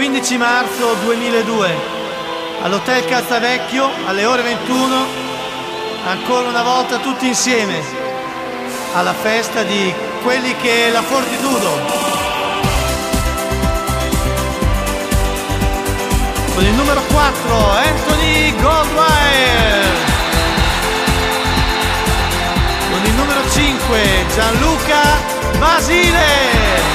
15 marzo 2002 all'Hotel Calzavecchio alle ore 21, ancora una volta tutti insieme alla festa di quelli che la Fortitudo. Con il numero 4 Anthony Goldwire, con il numero 5 Gianluca Basile,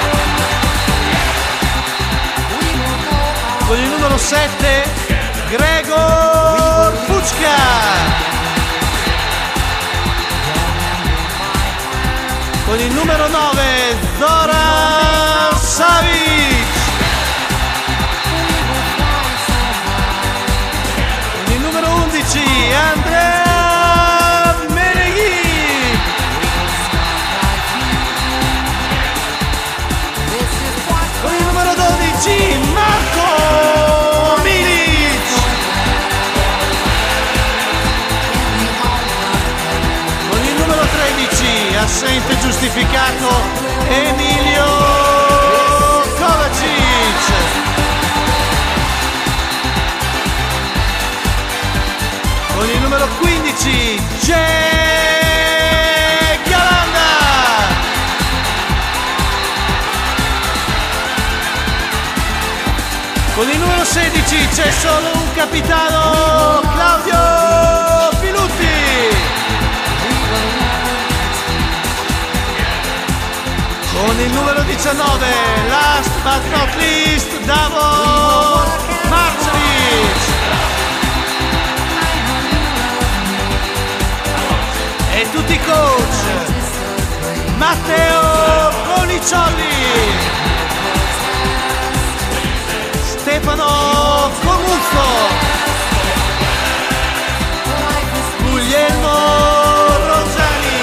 con il numero 7 Gregor Pucca, con il numero 9 Zoran Savic, con il numero 11 Andrea Meneghi, con il numero 12 Marco Milic, con il numero 13 assente giustificato Emilio Kovacic, con il numero 15 Jay Galanda, con il numero 16 c'è solo un capitano, Claudio Pilutti, con il numero 19 last but not least Davor Marcevic, e tutti i coach Matteo Boniccioli, Stefano Comuzzo, Guglielmo Rozzani,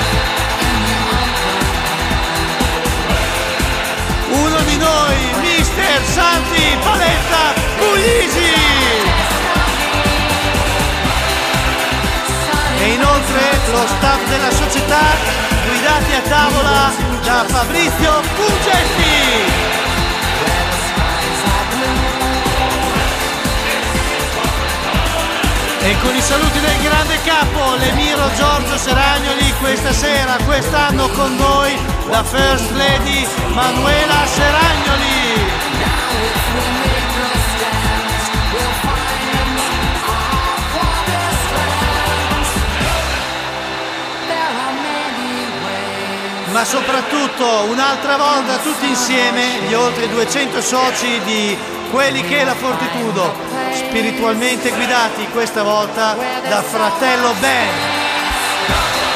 uno di noi, Mister Santi Paletta Puglisi, e inoltre lo staff della società guidati a tavola da Fabrizio Pungetti. E con i saluti del grande capo l'Emiro Giorgio Seragnoli, questa sera, quest'anno con noi la First Lady Manuela Seragnoli. Ma soprattutto un'altra volta tutti insieme gli oltre 200 soci di quelli che la Fortitudo, spiritualmente guidati questa volta da Fratello Ben.